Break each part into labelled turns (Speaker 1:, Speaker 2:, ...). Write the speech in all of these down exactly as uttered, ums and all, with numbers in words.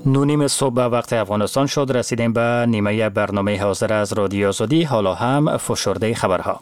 Speaker 1: نونیم صبح وقت افغانستان شد. رسیدیم به نیمه برنامه حاضر از رادیو آزادی. حالا هم فشرده خبرها.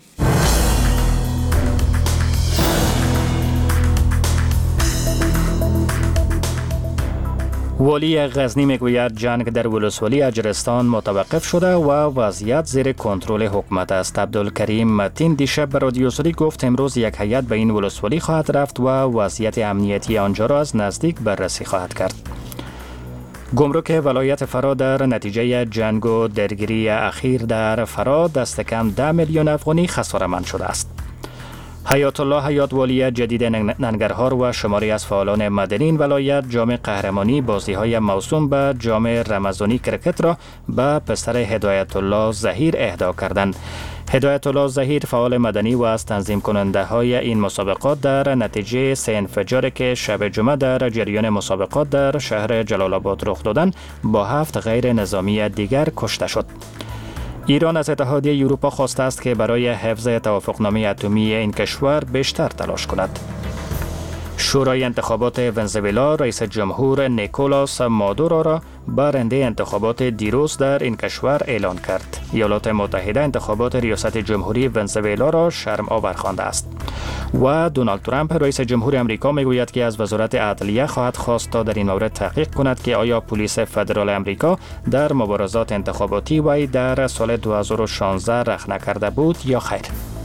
Speaker 1: والی غزنی میگوید جنگ در ولسوالی اجرستان متوقف شده و وضعیت زیر کنترل حکومت است. عبدالکریم متین دیشب به رادیو آزادی گفت امروز یک هیئت به این ولسوالی خواهد رفت و وضعیت امنیتی آنجا را از نزدیک بررسی خواهد کرد. گمرک ولایت فرا در نتیجه جنگ و درگیری اخیر در فرا دست کم ده میلیون افغانی خساره‌مند شده است. حیات الله حیات والی جدید ننگرهار و شماری از فعالان مدنی این ولایت جام قهرمانی بازی‌های موسوم به جام رمضانی کرکت را به پسر هدایت الله ظهیر اهدا کردند. هدایت الله ظهیر فعال مدنی و از تنظیم کننده های این مسابقات در نتیجه سه انفجاری که شب جمعه در جریان مسابقات در شهر جلال آباد رخ دادند با هفت غیر نظامی دیگر کشته شد. ایران از اتحادیه اروپا خواسته است که برای حفظ توافقنامه اتمی این کشور بیشتر تلاش کند. شورای انتخابات ونزوئلا رئیس جمهور نیکولاس مادورو را برنده انتخابات دیروز در این کشور اعلان کرد. ایالات متحده انتخابات ریاست جمهوری ونزوئلا را شرم آور خوانده است. و دونالد ترامپ رئیس جمهور امریکا میگوید که از وزارت عدلیه خواهد خواست تا در این مورد تحقیق کند که آیا پلیس فدرال امریکا در مبارزات انتخاباتی وی در سال دو هزار و شانزده رخ نکرده بود یا خیر.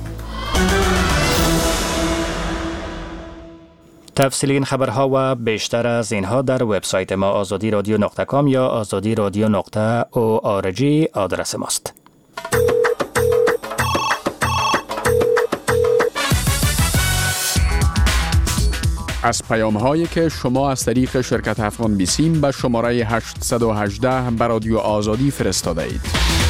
Speaker 1: تفصیل این خبرها و بیشتر از اینها در وبسایت ما آزادی رادیو نقطه کام یا آزادی رادیو نقطه او آر جی آدرس ماست.
Speaker 2: از پیام هایی که شما از طریق شرکت افغان بیسیم به شماره هشت یک هشت به رادیو آزادی فرستاده اید.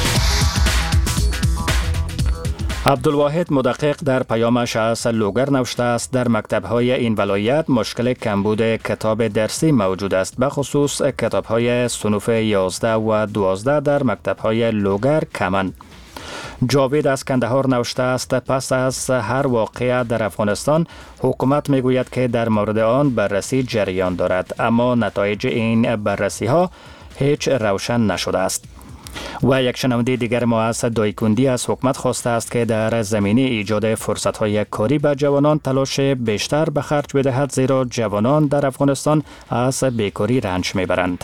Speaker 1: عبدالواحد مدقق در پیامش از لوگر نوشته است در مکتب‌های این ولایت مشکل کمبود کتاب درسی موجود است، به خصوص کتاب‌های صنوف یازده و دوازده در مکتب‌های لوگر کمن. جاوید از کندهار نوشته است پس از هر واقعه در افغانستان حکومت میگوید که در مورد آن بررسی جریان دارد، اما نتایج این بررسی ها هیچ روشن نشده است. و یک شنونده دیگر ما از دایکندی از حکومت خواسته است که در زمینه ایجاد فرصت‌های کاری به جوانان تلاش بیشتر به خرج بدهد، زیرا جوانان در افغانستان از بیکاری رنج میبرند.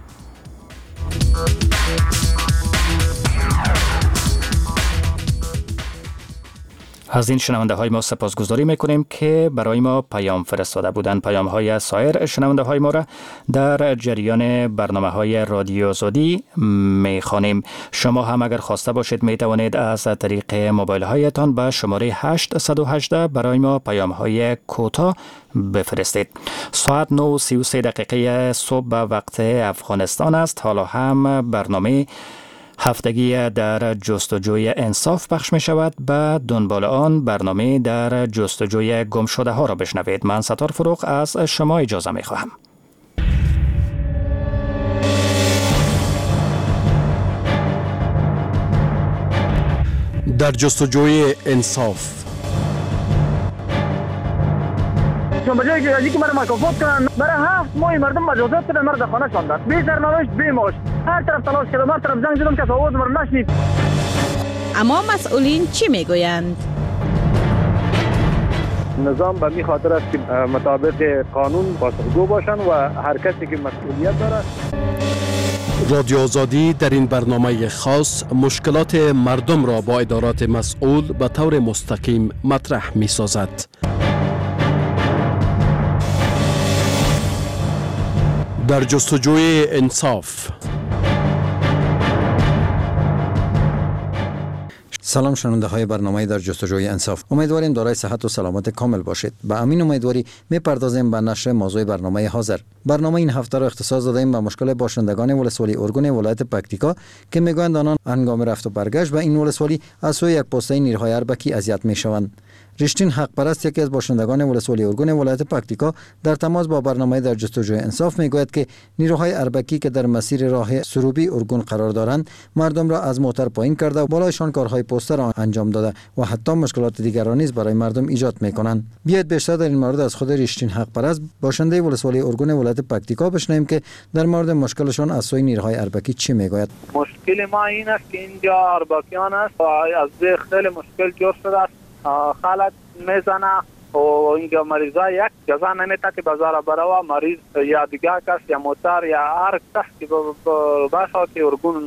Speaker 1: از این شنونده های ما سپاسگزاری میکنیم که برای ما پیام فرستاده بودند. پیام های سایر شنونده های ما را در جریان برنامه های رادیو آزادی میخوانیم. شما هم اگر خواسته باشید میتوانید از طریق موبایل هایتان به شماره هشت یک هشت برای ما پیام های کوتاه بفرستید. ساعت نه و سی و سه دقیقه صبح به وقت افغانستان است. حالا هم برنامه هفتگی در جستجوی انصاف پخش می شود. به دنبال آن برنامه در جستجوی گم شده ها را بشنوید. من ستار فروغ از شما اجازه می خواهم.
Speaker 3: در جستجوی انصاف
Speaker 4: چون به جایی که از اینکه مرا مکافات کنن برای هفت ماه مردم مجازات کردن، مرا در خانه شاندن بی سرنوشت بی معاش. هر طرف تلاش کردم، هر طرف زنگ زدم که آواز مرا نشنید.
Speaker 5: اما مسئولین چی میگویند؟
Speaker 4: نظام به می خاطر است که مطابق قانون پاسخگو باشن و هر کسی که مسئولیت داره.
Speaker 3: رادیو آزادی در این برنامه خاص مشکلات مردم را با ادارات مسئول به طور مستقیم مطرح می سازد. در جستجوی انصاف.
Speaker 6: سلام شنونده های برنامه در جستجوی انصاف. امیدواریم دارای صحت و سلامت کامل باشید. با امین امیدواری میپردازیم به نشر موضوع برنامه حاضر. برنامه این هفته را اختصاص دادیم به مشکل باشندگان ولسوالی ارگون ولایت پکتیکا که میگویند آنان هنگام رفت و برگشت به این ولسوالی از سوی یک پسته نیروهای اربکی اذیت میشوند. رشتین حق پرست یکی از باشندگان ولسوالی ارگون ولایت پکتیکا در تماس با برنامه در جستجوی انصاف میگوید که نیروهای اربکی که در مسیر راه سروبی ارگون قرار دارند مردم را از موتر پایین کرده و بالایشان کارهای پوستر را انجام داده و حتی مشکلات دیگر را نیز برای مردم ایجاد میکنند. بیاید بیشتر در این مورد از خود رشتین حق پرست باشنده ولسوالی ارگون ولایت پکتیکا بشنویم که در مورد مشکلشان از سوی نیروهای اربکی چی میگوید.
Speaker 7: مشکل ما این است که اینجا اربکیان است و از خیلی مشکل جور شده است. خلط میزنه و اینجا مریضا یک جزا نمیده که بازار برای مریض یا دیگه کس یا موتر یا هر کس که باشه که ارگون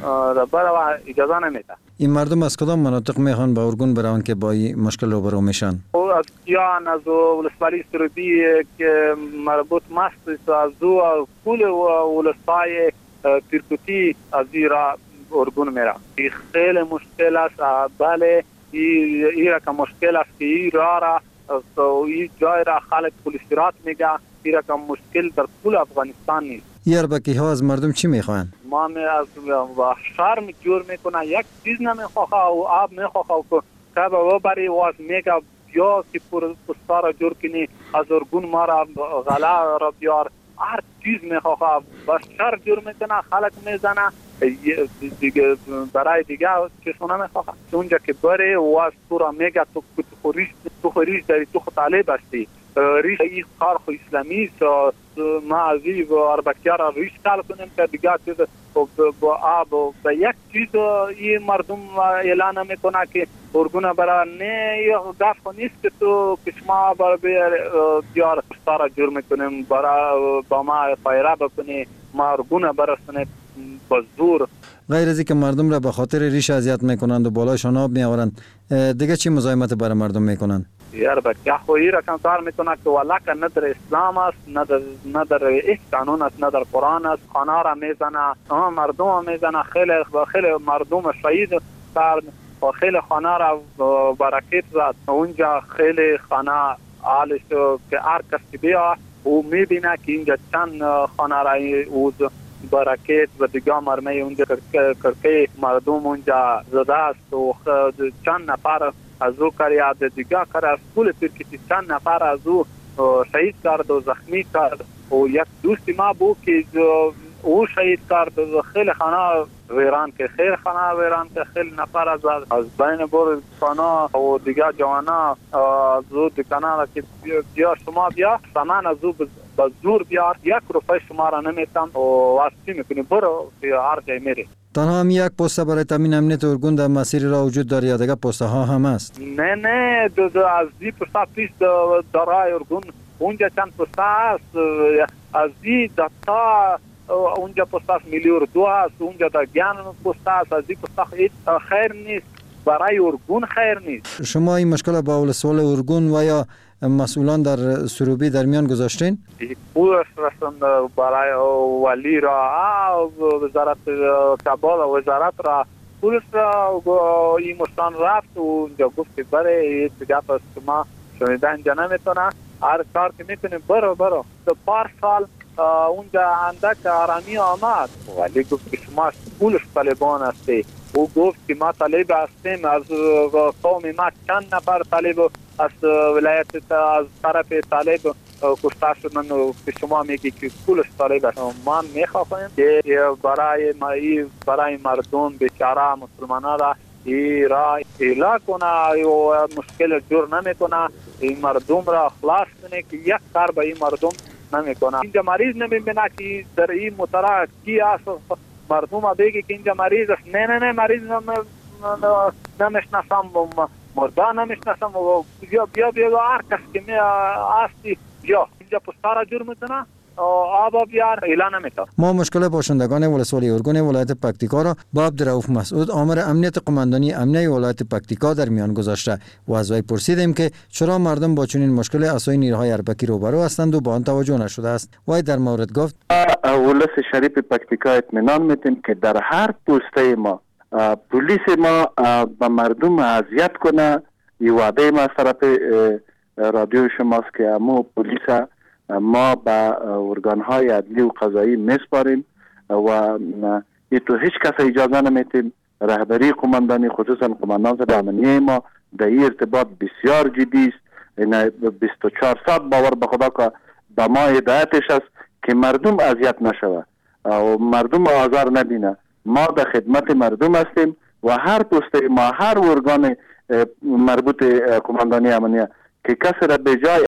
Speaker 7: برای اجازه نمیده. این
Speaker 6: مردم از کدام مناطق میخوان با ارگون برون که با این مشکل روبرو میشن؟
Speaker 7: از کیان، از ولسوالی سروبی که مربوط مست است، از دو کل ولسای پیرکوتی از ایرا ارگون میره. این خیلی مشکل است. بله این را که مشکل است که این را را این جای را خلق پولیسرات میگه. این را که مشکل در کل افغانستان نیست.
Speaker 6: این اربکی ها از مردم چی میخوان؟
Speaker 7: ما می از شرم جور میکنه یک چیز نمیخواه و آب میخواه که که با بری واز میگه بیا که پستا را جور کنی از ارگون ما را غلا را بیار هر چیز میخواه با شر جور میکنه خلق میزنه دیگه برای دیگه چشونه میخواه اونجا که بری واز تو را میگه تو خوریش تو خوریش داری تو طالب هستی ریش این کار خو اسلامی است ما از این اربکی‌ها را ریش کار کنیم که دیگه چیز با آب و به یک چیز این مردم اعلان میکنه که ارگون برای نه یه گفت نیست که تو کشما برای بیار ستاره جور میکنیم برای با ما پایره بکنی ما ارگون برسونه با زور.
Speaker 6: غیر از اینکه مردم را به خاطر ریش اذیت میکنند و بالایشان آب میآورند دیگه چی مزاحمت برای مردم میکنند؟
Speaker 7: یار بچه خویی را کار میکنه که والا که نه در اسلام است نه در نه در هیچ قانون است نه در قرآن است. خانه را میزنه مردم میزنه خیلی خیلی مردم شهید کرد و خیلی خانه را برکت زد. اونجا خیلی خانه حالش که هر کسی بیا او میبینه که اینجا چند خانه را او برکت و دیگه مرمه اونجا کرکه مردم اونجا زده است و چند نفر از او کاریاد دیگه کار از کل ترکیه چند نفر از او شهید کرد و زخمی کرد و یک دوستی ما بود که او شهید کرد و خیلی خانه ویران که خیلی خانه ویران که خیلی نفر از از بین بر خانه و دیگه جوانا از او دکانه که بیا شما بیا سامان از او به زور بیار یک روپای شما را نمیتم و واسطی میکنی برو هر جای میری.
Speaker 6: تنها هم یک پوسته برای تامین امنیت ارگون در مسیر را وجود داره یا دیگه پوسته ها هم است؟
Speaker 7: نه نه دو دو از دی پوسته پیش دارای ارگون اونجا چند پوسته است از دی دتا اونجا پوسته است میلیون دو است اونجا در گیان پوسته است از دی پوسته خیر نیست برای ارگون خیر نیست.
Speaker 6: شما این مشکل با ولسوال ارگون و یا مسئولان در سروبی در میان گذاشتین؟
Speaker 7: پولش رسند برای ولی را وزارت کابل و وزارت را پولش را این مشتان رفت و اونجا گفت که بره این تجاب است که ما شنیدن اینجا نمیتونه هر کار که میکنیم برو برو دو پار سال اونجا اندک آرامی آمد ولی گفت که شما پولش طالبان هستی او گفت که ما طالب هستیم از قوم ما چند نفر طالب از ولایت از طرف طالب کشته شدن و که شما میگی که کلش طالب است. ما میخواهیم که برای برای مردم بیچاره مسلمانان را این را اعلا کنه و مشکل جور نمیکنه این مردم را خلاص کنه که یک کار به این مردم نمیکنه. اینجا مریض نمیبینه که در این مطرح کی است مردم ها بگی که اینجا مریض است. نه نه نه مریض نمیشناسم مردا نمیشناسم بیا بیا بیا هر کس که می آستی بیا اینجا پستارا جور میتونه آبا بیار اعلان نمیتونه.
Speaker 6: ما مشکل باشندگان ولسوالی ارگون ولایت پکتیکا را با عبدالرؤوف مسعود آمر امنیت قماندانی امنیه ولایت پکتیکا در میان گذاشته و از وی پرسیدیم که چرا مردم با چنین مشکل از سوی نیروهای اربکی روبرو هستند و با آن توجه نشده است. وی در مورد گفت
Speaker 8: ولس شریف پکتیکا اطمینان میتیم که در هر پوسته ما پلیس ما با مردم اذیت کنه. این وعده ما از طرف رادیو شماست که امو پلیس ما با ارگانهای عدلی و قضایی میسپاریم و این تو هیچ کس اجازه نمیتیم. رهبری قماندانی خصوصا قماندان امنیه ما در این ارتباط بسیار جدی است. این بیست و چهار ساعت باور به خدا که به ما هدایتش است که مردم اذیت نشود و مردم آزار نبینه. ما در خدمت مردم هستیم و هر پسته ما هر ارگان مربوط قماندانی امنیه که کسی را به جای